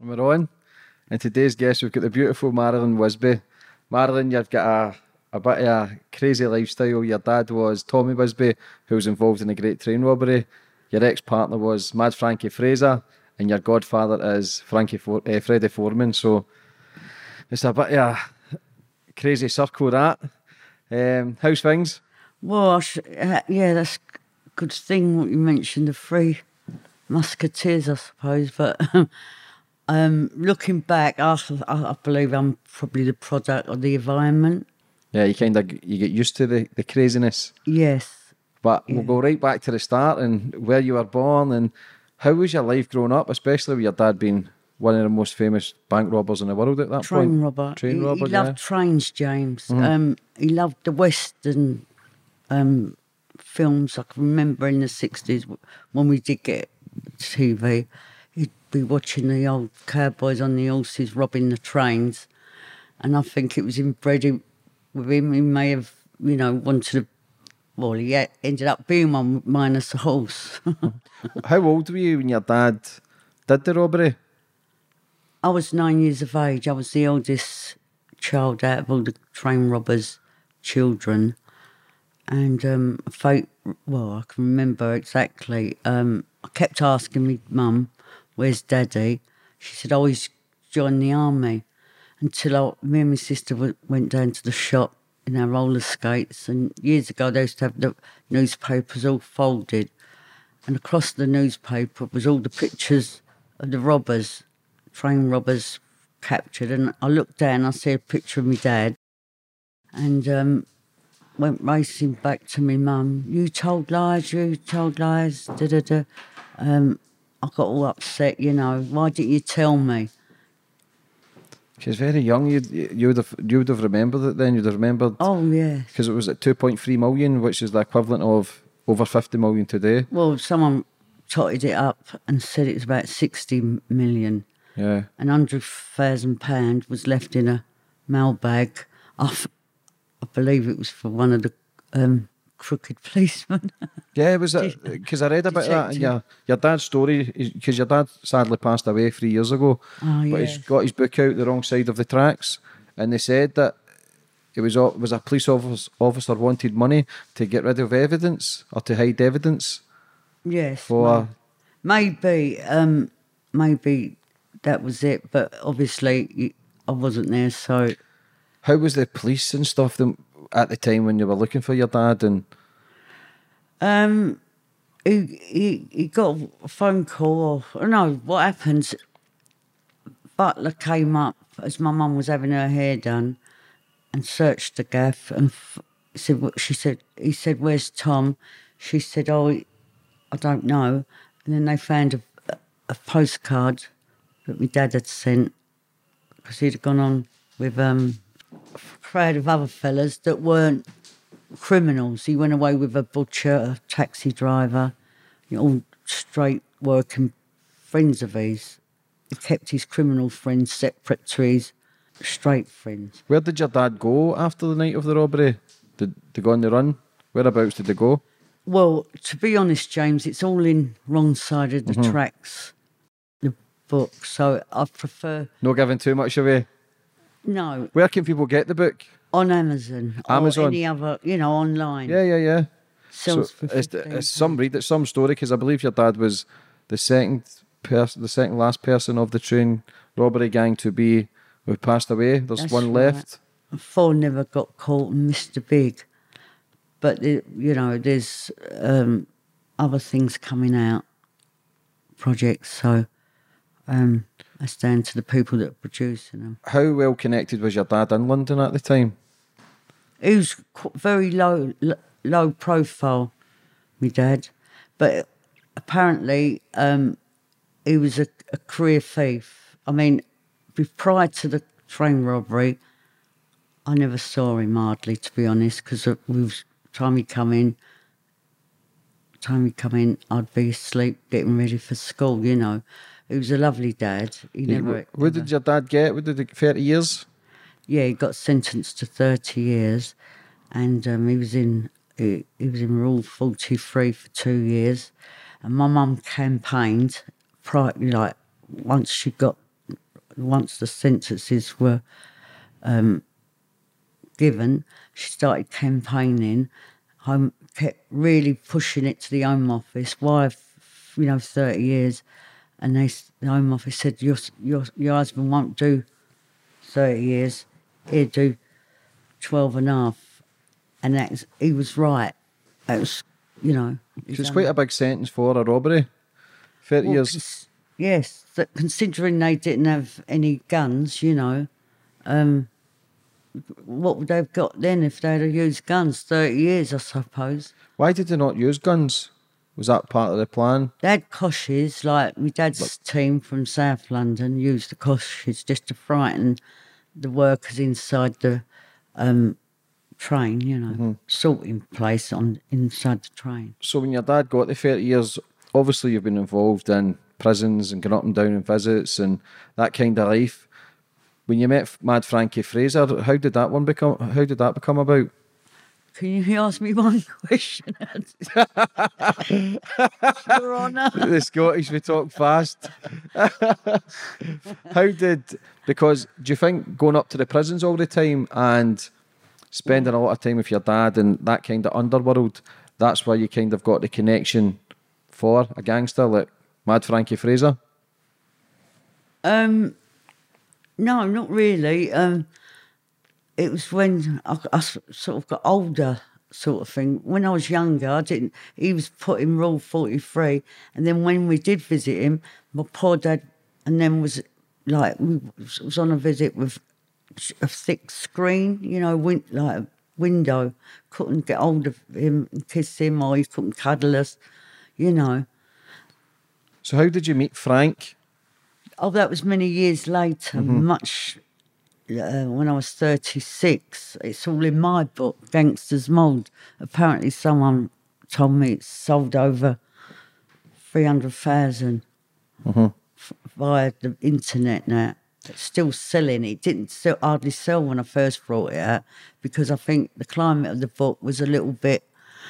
We're on. And today's guest, we've got the beautiful Marilyn Wisby. Marilyn, you've got a bit of a crazy lifestyle. Your dad was Tommy Wisby, who was involved in a great train robbery. Your ex-partner was Mad Frankie Fraser, and your godfather is Freddie Foreman. So it's a bit of a crazy circle, that. How's things? Well, yeah, that's a good thing what you mentioned, the Three Musketeers, I suppose. But looking back, I believe I'm probably the product of the environment. Yeah, you get used to the craziness. Yes. But we'll go right back to the start and where you were born and how was your life growing up, especially with your dad being one of the most famous bank robbers in the world at that point. Train robber. He loved trains, James. He loved the Western films. I can remember in the 60s when we did get TV, he'd be watching the old cowboys on the horses robbing the trains. And I think it was inbred with him. He may have, wanted to. Well, he ended up being one minus a horse. How old were you when your dad did the robbery? I was 9 years of age. I was the oldest child out of all the train robbers' children. And I can remember exactly. I kept asking me mum, where's daddy? She said, oh, he's joined the army. Until me and my sister went down to the shop in our roller skates, and years ago they used to have the newspapers all folded, and across the newspaper was all the pictures of the robbers, train robbers captured, and I looked down, I see a picture of my dad, and went racing back to my mum. You told lies, da-da-da. I got all upset, why didn't you tell me? She was very young. You would have remembered it then. You'd have remembered. Oh yeah. Because it was at 2.3 million, which is the equivalent of over 50 million today. Well, someone totted it up and said it was about 60 million. Yeah. And £100,000 was left in a mailbag. I believe it was for one of the crooked policemen. Yeah, it was because I read about that. And your dad's story, because your dad sadly passed away 3 years ago. But he's got his book out, The Wrong Side of the Tracks, and they said that it was a police officer wanted money to get rid of evidence or to hide evidence. Yes. Maybe that was it, but obviously I wasn't there, so. How was the police and stuff at the time when you were looking for your dad? And he got a phone call. What happened? Butler came up as my mum was having her hair done and searched the gaff and he said, where's Tom? She said, oh, I don't know. And then they found a postcard that my dad had sent because he'd gone on with a crowd of other fellas that weren't criminals. He went away with a butcher, a taxi driver, all straight working friends of his. He kept his criminal friends separate to his straight friends. Where did your dad go after the night of the robbery? Did they go on the run? Whereabouts did they go? Well, to be honest, James, it's all in wrong side of the tracks, the book, so I prefer... No giving too much away? No. Where can people get the book? On Amazon. Amazon? Or any other, online. Yeah. Sells for it's some story, because I believe your dad was the second last person of the train robbery gang who passed away. There's That's one right. left. 4 never got caught and Mr. Big. But, there's other things coming out, projects, so that's down to the people that are producing them. How well connected was your dad in London at the time? He was very low profile, my dad, but apparently he was a career thief. I mean, prior to the train robbery, I never saw him hardly, to be honest, because time he come in, I'd be asleep getting ready for school, He was a lovely dad. What did your dad get? What did he, 30 years? Yeah, he got sentenced to 30 years, and he was in Rule 43 for 2 years. And my mum campaigned, once she got once the sentences were given, she started campaigning. Home kept really pushing it to the Home Office. Why, 30 years, and the Home Office said your husband won't do 30 years. He'd do 12 and a half, and he was right. It was, It's quite a big sentence for a robbery. 30 years. Yes, considering they didn't have any guns, what would they have got then if they'd have used guns? 30 years, I suppose. Why did they not use guns? Was that part of the plan? They had Koshes, like my dad's team from South London used the Koshes just to frighten the workers inside the train, sorting place inside the train. So when your dad got the 30 years, obviously you've been involved in prisons and going up and down in visits and that kind of life. When you met Mad Frankie Fraser, how did that become about? Can you ask me one question? Your Honour. The Scottish, we talk fast. Because do you think going up to the prisons all the time and spending a lot of time with your dad and that kind of underworld, that's why you kind of got the connection for a gangster like Mad Frankie Fraser? No, not really. It was when I sort of got older, sort of thing. When I was younger, he was put in Rule 43, and then when we did visit him, my poor dad, and then was on a visit with a thick screen, like a window. Couldn't get hold of him and kiss him, or he couldn't cuddle us, So how did you meet Frank? Oh, that was many years later, much when I was 36. It's all in my book, Gangster's Mould. Apparently someone told me it's sold over 300,000 via the internet now. It's still selling. It didn't hardly sell when I first brought it out because I think the climate of the book was a little bit,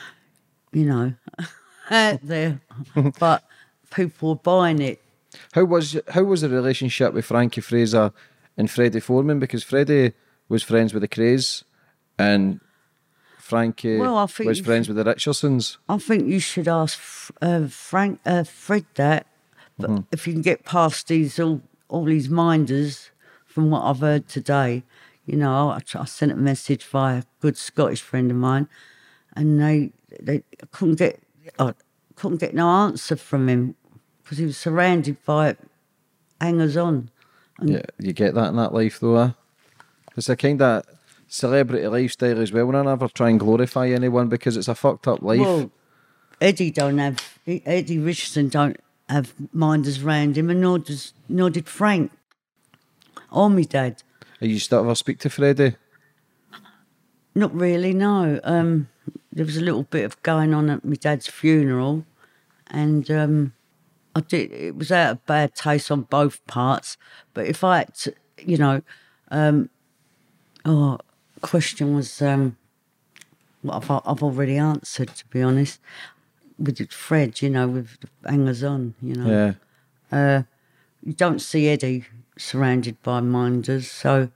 out there. But people were buying it. How was the relationship with Frankie Fraser and Freddie Foreman? Because Freddie was friends with the Krays and Frankie was friends with the Richardsons. I think you should ask Fred that. But if you can get past all these minders, from what I've heard today, I sent a message via a good Scottish friend of mine, and they couldn't get no answer from him because he was surrounded by hangers-on. Yeah, you get that in that life though, eh? It's a kind of celebrity lifestyle as well, and I never try and glorify anyone because it's a fucked up life. Well, Eddie Richardson don't have minders round him, and nor did Frank or me dad. Are you still ever speak to Freddie? Not really, no. There was a little bit of going on at my dad's funeral, and it was out of bad taste on both parts. But if I had to, question was what I've already answered, to be honest. With Fred, with the hangers-on, Yeah. You don't see Eddie surrounded by minders, so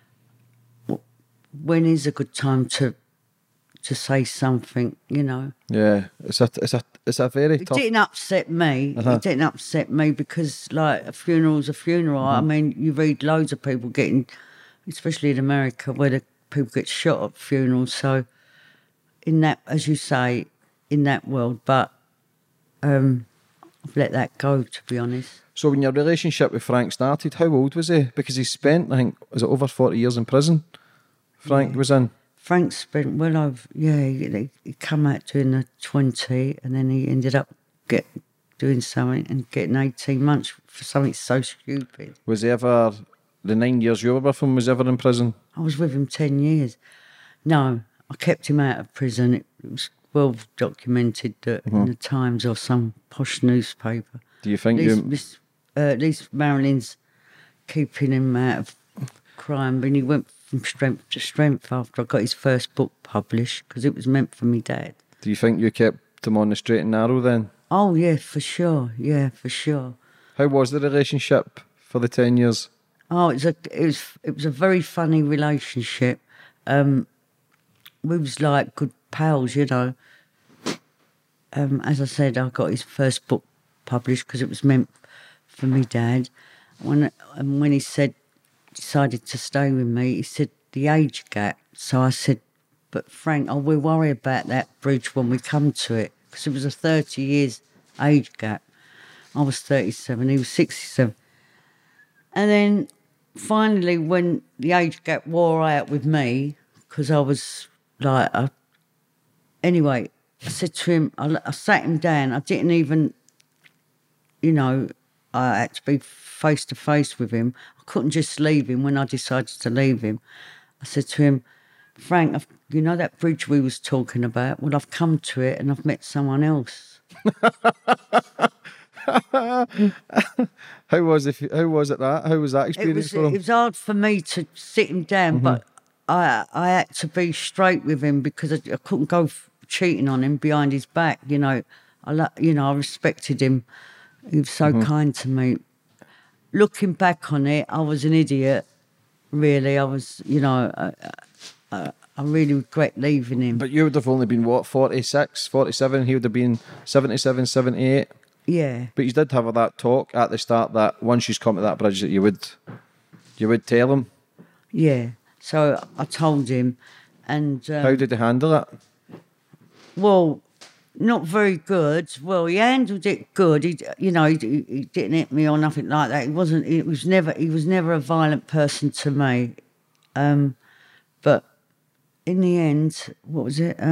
when is a good time to say something, Yeah, it's a very tough. It didn't upset me. It didn't upset me because, like, a funeral's a funeral. I mean, you read loads of people getting, especially in America, where the people get shot at funerals. So, in that, as you say, in that world, but I've let that go, to be honest. So when your relationship with Frank started, how old was he? Because he spent, I think, was it over 40 years in prison? Frank was in. Frank spent he come out doing the 20 and then he ended up doing something and getting 18 months for something so stupid. Was he ever, the 9 years you were with him, was he ever in prison? I was with him 10 years. No, I kept him out of prison. It was well documented that in the Times or some posh newspaper. Do you think at least Marilyn's keeping him out of crime, but he went from strength to strength after I got his first book published because it was meant for me dad. Do you think you kept him on the straight and narrow then? Oh, yeah, for sure. Yeah, for sure. How was the relationship for the 10 years? Oh, it was a very funny relationship. We was like good pals, you know. As I said, I got his first book published because it was meant for me dad. When he decided to stay with me, he said the age gap. So I said, but Frank, I will worry about that bridge when we come to it, because it was a 30 years age gap. I was 37, he was 67. And then finally, when the age gap wore out with me, because I was like, anyway, I said to him, I sat him down. I didn't even, you know, I had to be face to face with him. I couldn't just leave him when I decided to leave him. I said to him, Frank, you know that bridge we was talking about? Well, I've come to it and I've met someone else. How was it? How was that experience for him? It was hard for me to sit him down, but I had to be straight with him because I couldn't go cheating on him behind his back. You know, I respected him. He was so kind to me. Looking back on it, I was an idiot. Really, I was. You know, I really regret leaving him. But you would have only been, what, 46, 47? He would have been 77, 78. Yeah. But you did have that talk at the start that once you've come to that bridge that you would tell him. Yeah. So I told him, and how did he handle it? Well, not very good. Well, he handled it good. He didn't hit me or nothing like that. He was never a violent person to me. But in the end, what was it?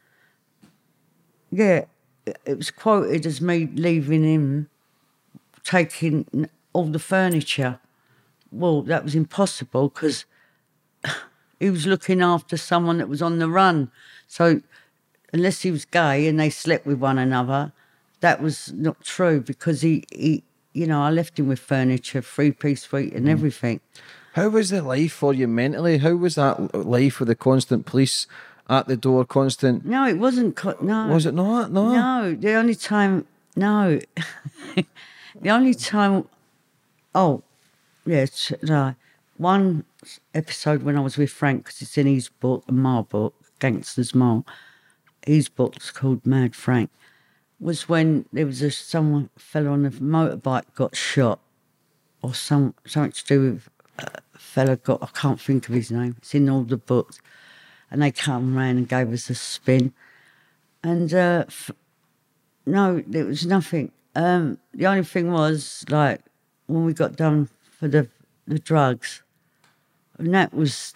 Yeah, it was quoted as me leaving him, taking all the furniture. Well, that was impossible because he was looking after someone that was on the run. So unless he was gay and they slept with one another, that was not true because he I left him with furniture, 3-piece suite and everything. How was the life for you mentally? How was that life with the constant police at the door, constant? No, it wasn't. No. Was it not? No. No, the only time. No. The only time. Oh, yes. No. One episode when I was with Frank, because it's in his book and my book, Gangster's Mole. His book's called Mad Frank. Was when there was some fella on a motorbike got shot, or something to do with a fella got. I can't think of his name. It's in all the books. And they come round and gave us a spin. And no, there was nothing. The only thing was, like, when we got done for the drugs, and that was,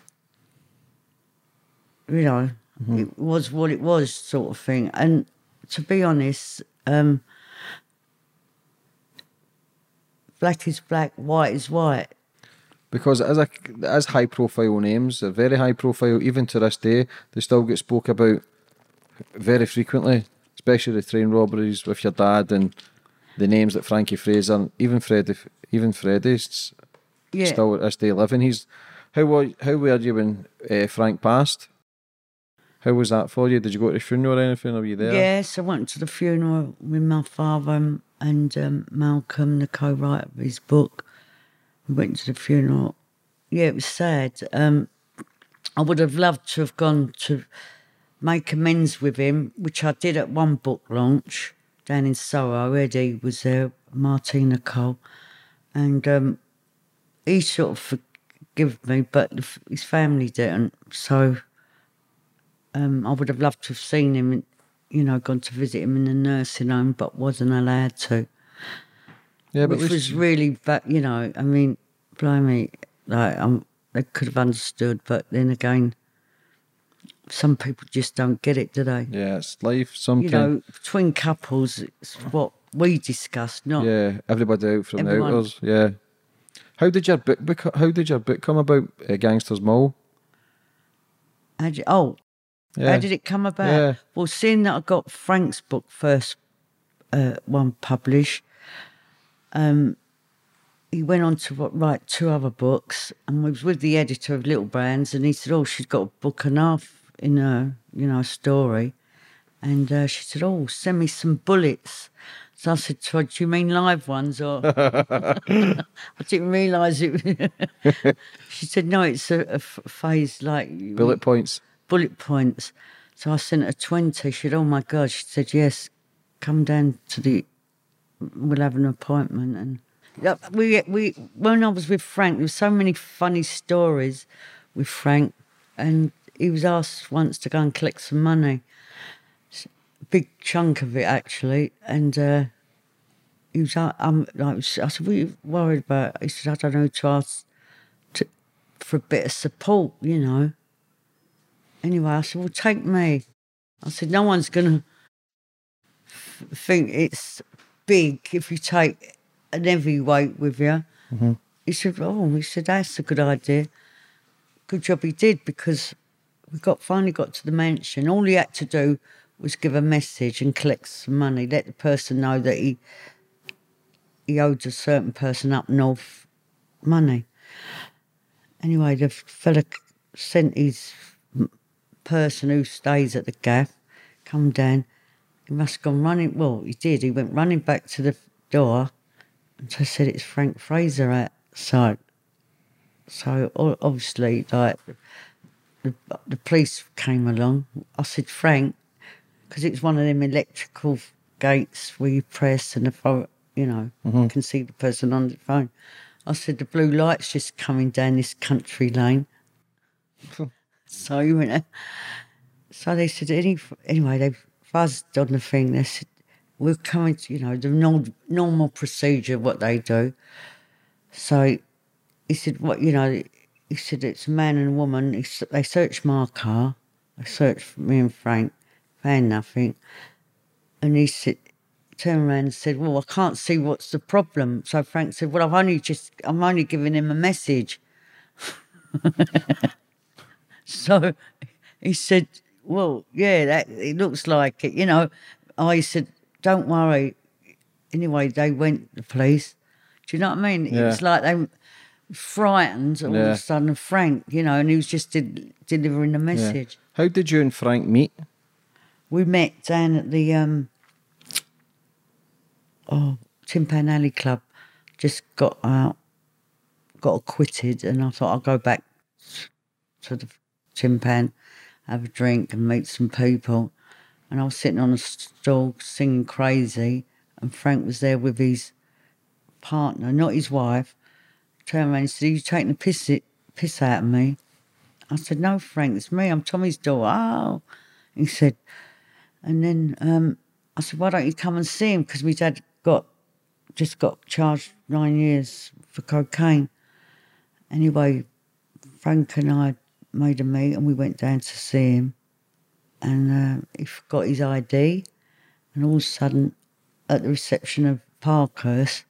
it was what it was sort of thing. And to be honest, black is black, white is white. Because as high profile names, they're very high profile, even to this day, they still get spoke about very frequently, especially the train robberies with your dad and the names that Frankie Fraser, even Freddie's still at this day living. How were you when Frank passed? How was that for you? Did you go to the funeral or anything? Or were you there? Yes, I went to the funeral with my father and Malcolm, the co-writer of his book. We went to the funeral. Yeah, it was sad. I would have loved to have gone to make amends with him, which I did at one book launch down in Soho. Eddie was there, Martina Cole, and he sort of forgave me, but his family didn't. So I would have loved to have seen him, gone to visit him in the nursing home, but wasn't allowed to. Yeah, but which was really bad, I mean, blimey, like, they could have understood, but then again, some people just don't get it, do they? Yeah, it's life sometimes. Between couples, it's what we discuss, not... Yeah, everybody out from the outers, yeah. How did your book come about, Gangster's Mole? How did it come about? Yeah. Well, seeing that I got Frank's book first, one published, he went on to write 2 other books, and we was with the editor of Little Brands, and he said, "Oh, she's got a book and a half in her, a story," and she said, "Oh, send me some bullets." So I said to her, do you mean live ones or? I didn't realise it. She said, no, it's a phase like... Bullet points. Bullet points. So I sent her 20. She said, oh my God. She said, yes, come down to we'll have an appointment. And when I was with Frank, there were so many funny stories with Frank, and he was asked once to go and collect some money. Big chunk of it, actually. And he was like, I said, what are you worried about? He said, I don't know, to ask for a bit of support, you know. Anyway, I said, well, take me. I said, no one's going to think it's big if you take an heavyweight with you. Mm-hmm. He said, that's a good idea. Good job he did, because we finally got to the mansion. All he had to do was give a message and collect some money, let the person know that he owed a certain person up north money. Anyway, the fella sent his person who stays at the gaff, come down. He must have gone running. Well, he did. He went running back to the door, and so I said, it's Frank Fraser outside. So obviously, like, the police came along. I said, Frank, because it's one of them electrical gates where you press and the phone, you know, you can see the person on the phone. I said, the blue light's just coming down this country lane. So he went. So they said, anyway, they buzzed on the thing. They said, we're coming to, you know, the normal procedure, what they do. So he said, what, you know, he said, it's a man and a woman. They searched my car. They searched me and Frank, found nothing. And he said, turned around and said, well, I can't see what's the problem. So Frank said, well, I'm only giving him a message. So he said, well, yeah, it looks like it, you know. I said, don't worry. Anyway, they went, the police. Do you know what I mean? Yeah. It was like they were frightened all of a sudden of Frank, you know, and he was just delivering the message. Yeah. How did you and Frank meet? We met down at the Tin Pan Alley Club. Just got out, got acquitted, and I thought I'll go back to the Tin Pan, have a drink and meet some people. And I was sitting on a stall singing Crazy, and Frank was there with his partner, not his wife. Turned around and said, are you taking the piss out of me? I said, no, Frank, it's me. I'm Tommy's daughter. Oh. He said, and then I said, why don't you come and see him? Because my dad just got charged 9 years for cocaine. Anyway, Frank and I made a meet and we went down to see him. And he forgot his ID. And all of a sudden, at the reception of Parkhurst,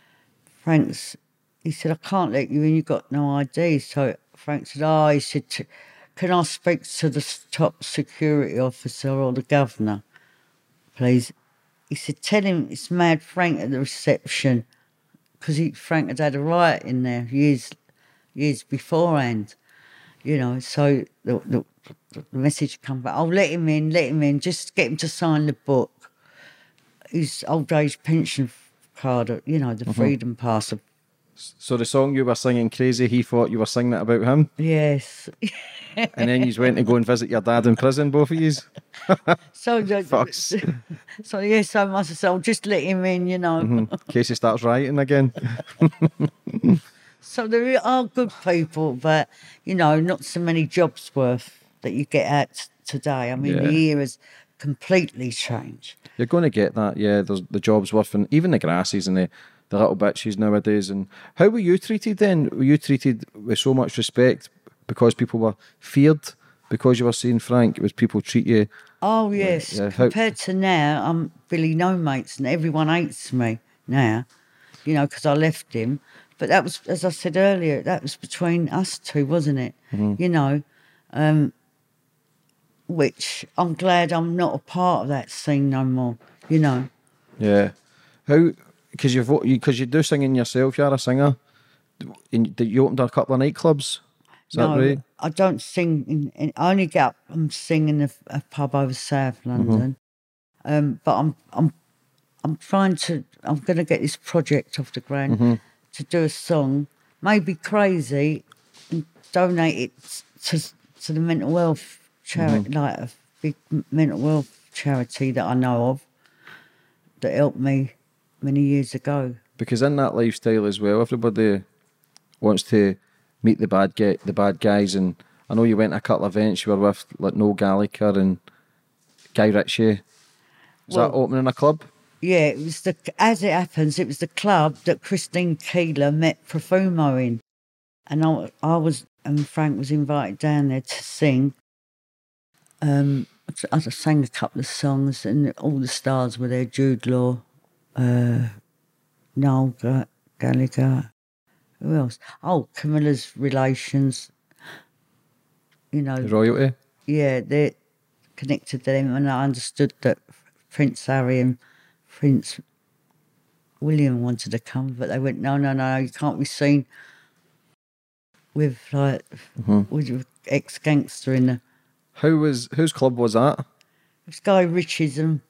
he said, I can't let you in, you've got no ID. So Frank said, he said, can I speak to the top security officer or the governor, please? He said, tell him it's Mad Frank at the reception, because Frank had a riot in there years beforehand, you know. So the message come back, let him in, just get him to sign the book. His old age pension card, you know, the Freedom Pass. So the song you were singing, Crazy, he thought you were singing it about him? Yes. And then you went to go and visit your dad in prison, both of you? So Fucks. So yes, I must have said, I'll just let him in, you know. In case he starts rioting again. So there are good people, but, you know, not so many jobs worth that you get at today. I mean, the year has completely changed. You're going to get that, yeah. There's the jobs worth, and even the grassies and the little bitches nowadays. And how were you treated then? Were you treated with so much respect because people were feared because you were seeing Frank? Was people treat you? Oh yes. Compared to now, I'm Billy No Mates, and everyone hates me now. You know, because I left him. But that was, as I said earlier, that was between us two, wasn't it? You know, which I'm glad I'm not a part of that scene no more. You know. Yeah. How? Because you do singing yourself. You're a singer. You opened a couple of nightclubs. Is that right? I don't sing. I only get up and sing in a pub over South London. But I'm I'm going to get this project off the ground to do a song, maybe crazy, and donate it to the mental health charity, like a big mental health charity that I know of that helped me many years ago. Because in that lifestyle as well, everybody wants to meet the bad guys, and I know you went to a couple of events. You were with like Noel Gallagher and Guy Ritchie. Was that opening a club? Yeah, it was as it happens, it was the club that Christine Keeler met Profumo in, and and Frank was invited down there to sing. I sang a couple of songs, and all the stars were there: Jude Law, Noel Gallagher. Who else? Oh, Camilla's relations. You know, Royalty. Yeah, they're connected to them, and I understood that Prince Harry and Prince William wanted to come, but they went, no, you can't be seen with with ex-gangster in the. Whose club was that? It's Guy Ritchie's and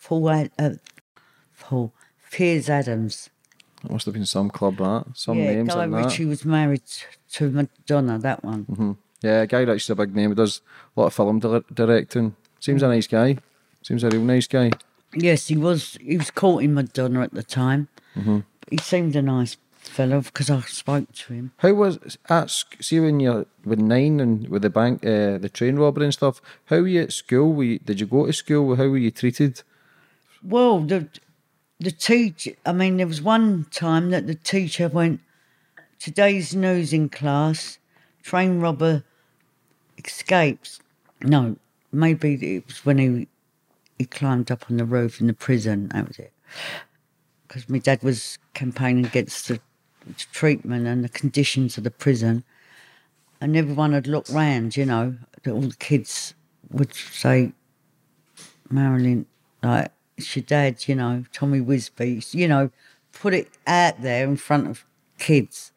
Piers Adams. It must have been some club, that. Some names Guy in that. Ritchie was married to Madonna, that one. Yeah, Guy Ritchie's a big name. He does a lot of film directing. Seems a nice guy. Seems a real nice guy. Yes, he was. He was courting Madonna at the time. He seemed a nice fellow because I spoke to him. How was see when you're with 9 and with the bank, the train robbery and stuff? How were you at school? Did you go to school? How were you treated? Well, the teacher. I mean, there was one time that the teacher went, "Today's news in class: train robber escapes." No, maybe it was when he climbed up on the roof in the prison. That was it. Because my dad was campaigning against the treatment and the conditions of the prison, and everyone had looked round, you know, all the kids would say, Marilyn, like, it's your dad, you know, Tommy Wisby, you know, put it out there in front of kids,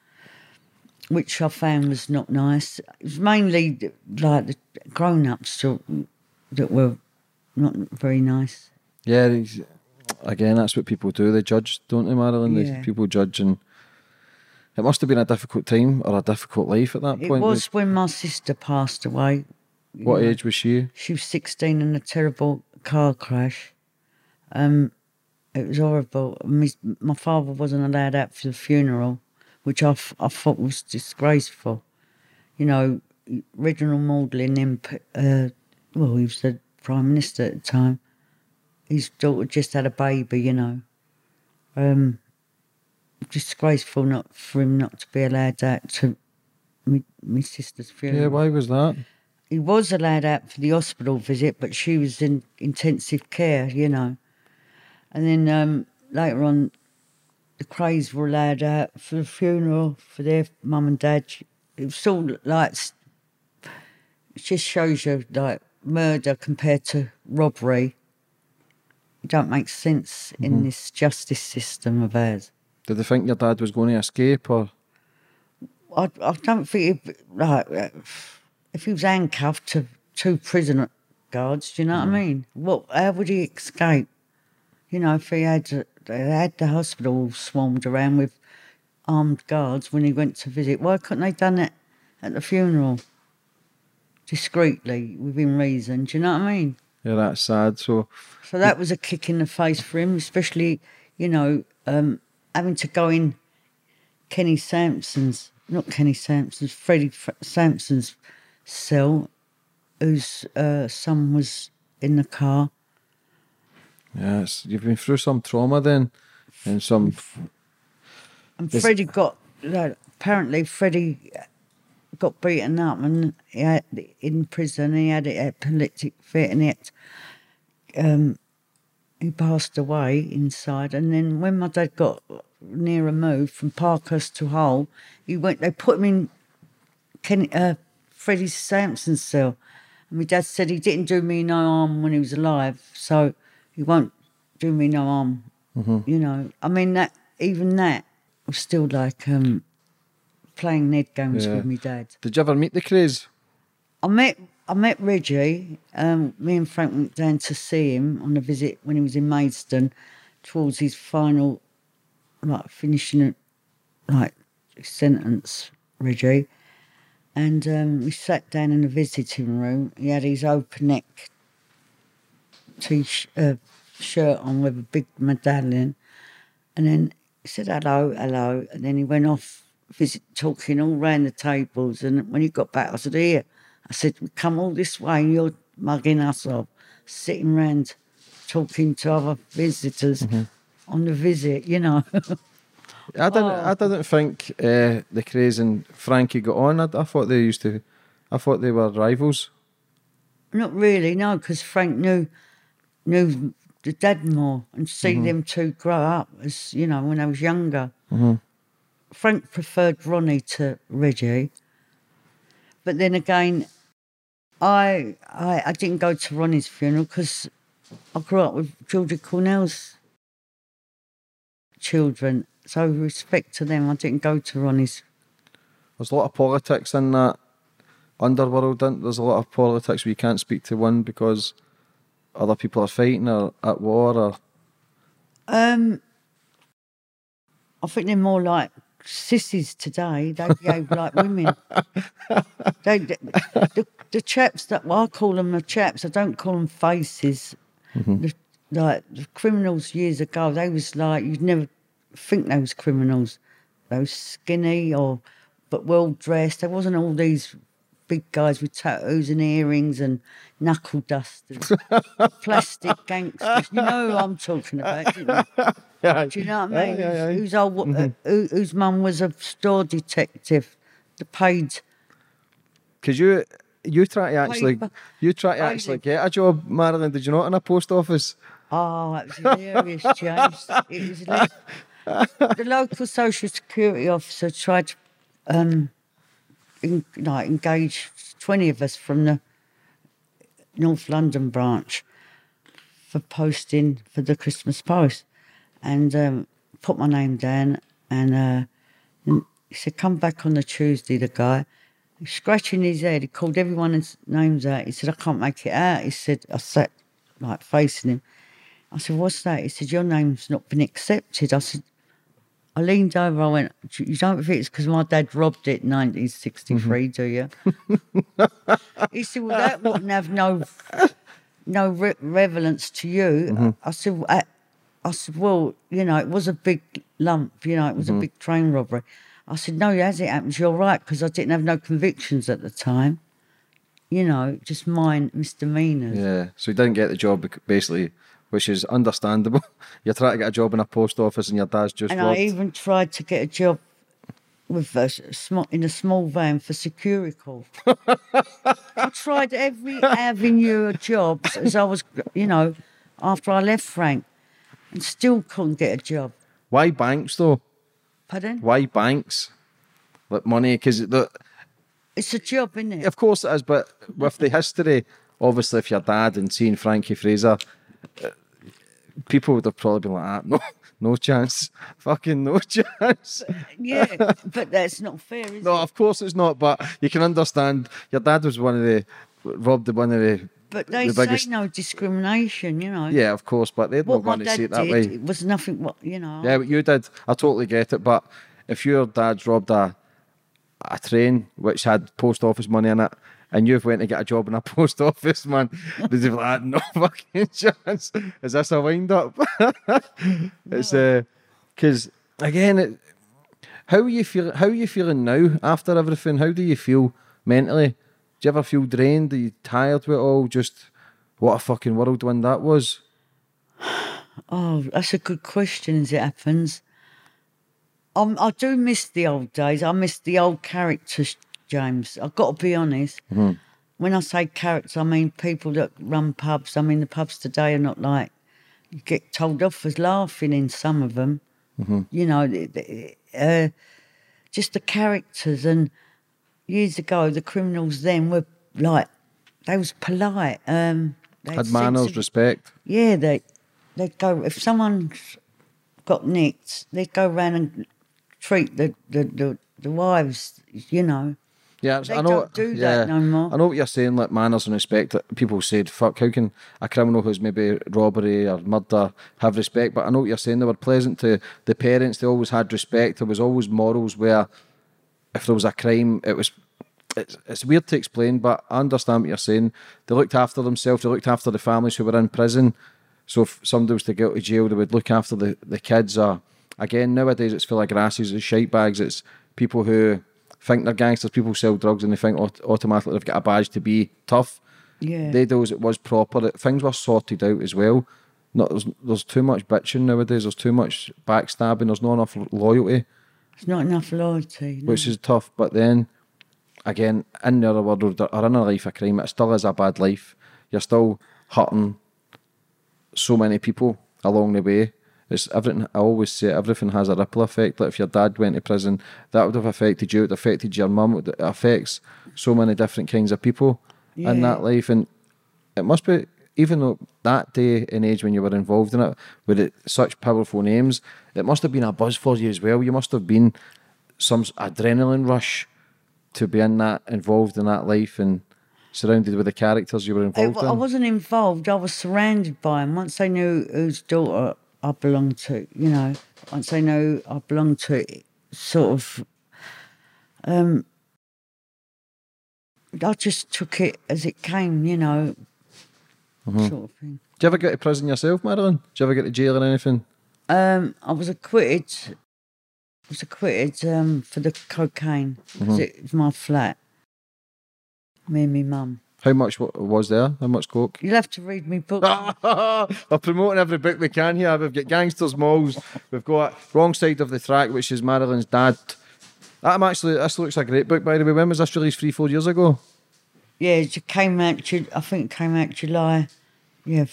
which I found was not nice. It was mainly like the grown-ups that were not very nice. Yeah, again, that's what people do. They judge, don't they, Marilyn? Yeah. People judge, and it must have been a difficult time or a difficult life at that point. It was when my sister passed away. What age was she? She was 16 in a terrible car crash. It was horrible. My father wasn't allowed out for the funeral, which I thought was disgraceful. You know, Reginald Maudlin, he was the Prime Minister at the time. His daughter just had a baby, you know. Disgraceful for him not to be allowed out to my sister's funeral. Yeah, why was that? He was allowed out for the hospital visit, but she was in intensive care, you know. And then later on, the Crays were allowed out for the funeral for their mum and dad. It was all like, it just shows you like murder compared to robbery. It don't make sense in this justice system of ours. Did they think your dad was going to escape, or? I don't think if he was handcuffed to 2 prison guards, do you know what I mean? How would he escape? You know, if they had the hospital swarmed around with armed guards when he went to visit, why couldn't they done it at the funeral? Discreetly, within reason, do you know what I mean? Yeah, that's sad. So that was a kick in the face for him, especially, you know, having to go in Freddie Sampson's cell, whose son was in the car. Yes, you've been through some trauma then, and some. And Freddie apparently Freddie got beaten up, and he had in prison. He had an epileptic fit, and he passed away inside. And then when my dad got near a move from Parkhurst to Hull, they put him in Freddie Sampson's cell. And my dad said he didn't do me no harm when he was alive, so he won't do me no harm. You know, I mean, that was still like playing Ned games with my dad. Did you ever meet the Crays? I met Reggie. Me and Frank went down to see him on a visit when he was in Maidstone. towards his final, like finishing it, like sentence, Reggie. And we sat down in the visiting room. He had his open neck shirt on with a big medallion. And then he said, hello, hello. And then he went off talking all round the tables. And when he got back, I said, here. I said, we come all this way and you're mugging us off, sitting round talking to other visitors on the visit, you know. I didn't think the Craze and Frankie got on. I thought I thought they were rivals. Not really, no, because Frank knew the dad more and see them two grow up as, you know, when I was younger. Frank preferred Ronnie to Reggie. But then again, I didn't go to Ronnie's funeral because I grew up with Georgia Cornell's children. So respect to them, I didn't go to Ronnie's. There's a lot of politics in that underworld. There's a lot of politics where you can't speak to one because other people are fighting or at war. Or I think they're more like sissies today. They behave like women. The chaps that I call them the chaps. I don't call them faces. The criminals years ago, they was like you'd never think they was criminals. They was skinny but well dressed. There wasn't all these big guys with tattoos and earrings and knuckle dusters, plastic gangsters. You know who I'm talking about, don't you? yeah, Do you know what I mean? Yeah. Whose mum was a store detective, the paid. Because you try to actually get a job, Marilyn. Did you not, in a post office? Oh, that was hilarious, James. It was the local social security officer tried to engage 20 of us from the North London branch for posting for the Christmas Post, and put my name down, and he said, come back on the Tuesday, the guy. He's scratching his head, he called everyone's names out. He said, I can't make it out. He said, I sat like facing him. I said, what's that? He said, your name's not been accepted. I said, I leaned over, I went, you don't think it's because my dad robbed it in 1963, do you? He said, well, that wouldn't have no relevance to you. I said, well, you know, it was a big lump, you know, it was a big train robbery. I said, no, as it happens, you're right, because I didn't have no convictions at the time. You know, just misdemeanors. Yeah, so you didn't get the job, basically, which is understandable. You're trying to get a job in a post office and your dad's just robbed. I even tried to get a job with in a small van for Securicor. I tried every avenue of jobs as I was, you know, after I left Frank, and still couldn't get a job. Why banks, though? Pardon? Why banks? Like money? Because it's a job, isn't it? Of course it is, but with the history, obviously, if your dad and seeing Frankie Fraser, people would have probably been like, no chance. Fucking no chance. Yeah, but that's not fair, is it? No, of course it's not, but you can understand. Your dad was robbed one of the But they the biggest... say no discrimination, you know. Yeah, of course, but they're not going to see it that way. It was nothing, you know. Yeah, but you did. I totally get it, but if your dad's robbed a train which had post office money in it, and you've went to get a job in a post office, man, they'd be like, no fucking chance. Is this a wind up? It's because again, how are you feeling now after everything? How do you feel mentally? Do you ever feel drained? Are you tired with it all? Just what a fucking whirlwind that was. Oh, that's a good question as it happens. I do miss the old days. I miss the old characters, James. I've got to be honest. When I say characters, I mean people that run pubs. I mean, the pubs today are not like, you get told off for laughing in some of them. You know, just the characters. And years ago, the criminals then were like, they was polite. They had manners, respect. Yeah, they'd go, if someone's got nicked, they'd go around and treat the wives, you know. Yeah, They I know. don't do that no more. I know what you're saying. Like manners and respect. That people said, "Fuck, how can a criminal who's maybe robbery or murder have respect?" But I know what you're saying. They were pleasant to the parents. They always had respect. There was always morals where, if there was a crime, it was. It's weird to explain, but I understand what you're saying. They looked after themselves. They looked after the families who were in prison. So if somebody was to go to jail, they would look after the kids. Again, nowadays it's full of grasses, it's shite bags. It's people who think they're gangsters. People sell drugs and they think automatically they've got a badge to be tough. Yeah. They do as it was proper. Things were sorted out as well. Not there's too much bitching nowadays. There's too much backstabbing. There's not enough loyalty, It's not enough loyalty. No. which is tough. But then, again, in the other world or in a life of crime, it still is a bad life. You're still hurting so many people along the way. It's everything. I always say everything has a ripple effect. Like if your dad went to prison, that would have affected you. It would have affected your mum. It affects so many different kinds of people in that life. And it must be, even though that day and age when you were involved in it, with such powerful names, it must have been a buzz for you as well. You must have been some adrenaline rush to be involved in that life and surrounded with the characters you were involved in. I wasn't involved. I was surrounded by them. Once they knew whose daughter I belonged to, once they knew I belonged to it, sort of, I just took it as it came, sort of thing. Did you ever go to prison yourself, Marilyn? Did you ever get to jail or anything? I was acquitted. For the cocaine because it was my flat. Me and my mum. How much was there? How much coke? You'll have to read me book. We're promoting every book we can here. We've got Gangsters Malls. We've got Wrong Side of the Track, which is Marilyn's dad. This looks a great book, by the way. When was this released? 3-4 years ago? Yeah, it came out. I think it came out July. Yeah,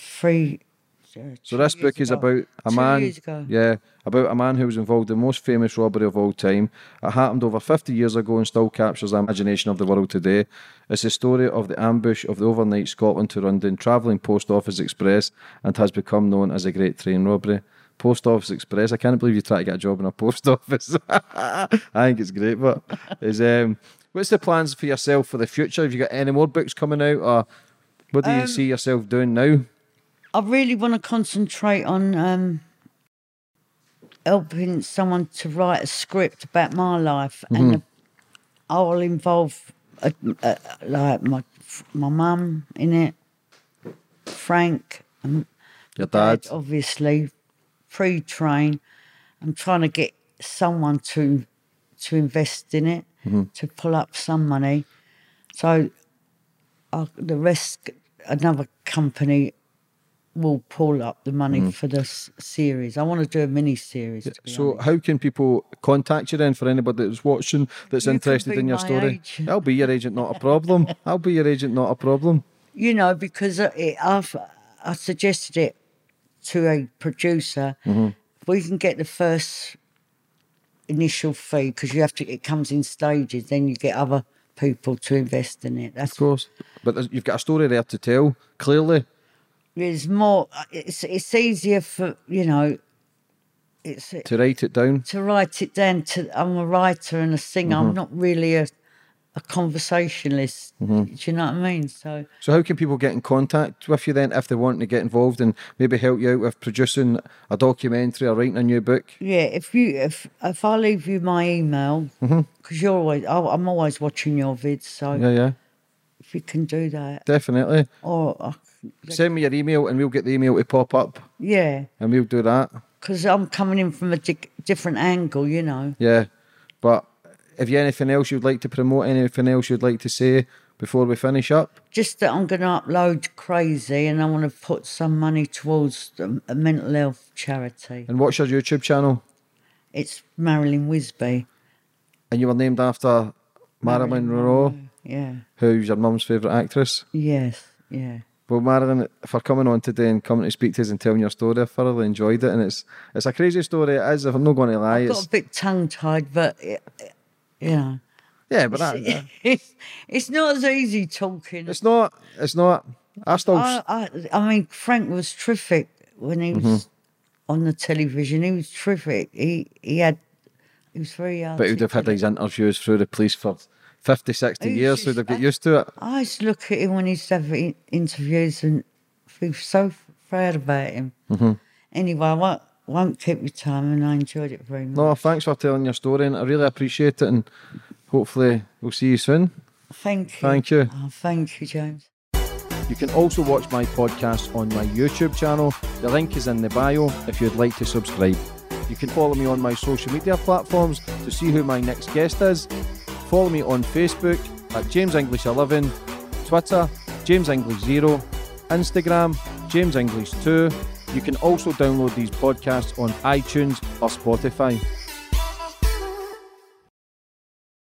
So this book is about a 2 man. years ago. Yeah, about a man who was involved in the most famous robbery of all time. It happened over 50 years ago and still captures the imagination of the world today. It's the story of the ambush of the overnight Scotland to London travelling Post Office Express and has become known as the Great Train Robbery. Post Office Express. I can't believe you try to get a job in a post office. I think it's great, but what's the plans for yourself for the future? Have you got any more books coming out, or what do you see yourself doing now? I really want to concentrate on helping someone to write a script about my life, and I'll involve like my mum in it, Frank, and Your dad. obviously, pre-train. I'm trying to get someone to invest in it, to pull up some money. So the rest, another company will pull up the money for this series. I want to do a mini series. So how can people contact you then, for anybody that's watching that's You can interested be in your my story? agent. I'll be your agent, not a problem. I'll be your agent, not a problem. Because I suggested it to a producer. If we can get the first initial fee, because it comes in stages, then you get other people to invest in it. Of course. But you've got a story there to tell, clearly. There's more. It's easier for it's To write it down. to write it down. I'm a writer and a singer. I'm not really a conversationalist. Do you know what I mean? So how can people get in contact with you then if they want to get involved and maybe help you out with producing a documentary or writing a new book? yeah, if I leave you my email, because I'm always watching your vids. So Yeah, if you can do that, definitely. or Send me your email and we'll get the email to pop up yeah, and we'll do that. because I'm coming in from a different angle. Yeah, but have you anything else you'd like to promote, anything else you'd like to say before we finish up? Just that I'm going to upload Crazy, and I want to put some money towards a mental health charity. And what's your YouTube channel? It's Marilyn Wisby. And you were named after Marilyn Monroe, Yeah. who's your mum's favourite actress. Yes. Yeah. Well, Marilyn, for coming on today and coming to speak to us and telling your story, I thoroughly enjoyed it. And it's a crazy story, it is, if I'm not going to lie. I got a bit tongue-tied, but Yeah, but it's not as easy talking. it's not. I still... I mean, Frank was terrific when he was on the television. He was terrific. He was very But he would have had articulate. these interviews through the police for 50, 60 years, so they've got used to it. I used to look at him when he used to have interviews and feel so proud about him. Mm-hmm. Anyway, I won't keep your time, and I enjoyed it very much. No, thanks for telling your story, and I really appreciate it, and hopefully we'll see you soon. Thank you. Thank you. Oh, thank you, James. You can also watch my podcast on my YouTube channel. The link is in the bio if you'd like to subscribe. You can follow me on my social media platforms to see who my next guest is. Follow me on Facebook at JamesEnglish11, Twitter, JamesEnglish0, Instagram, JamesEnglish2. You can also download these podcasts on iTunes or Spotify.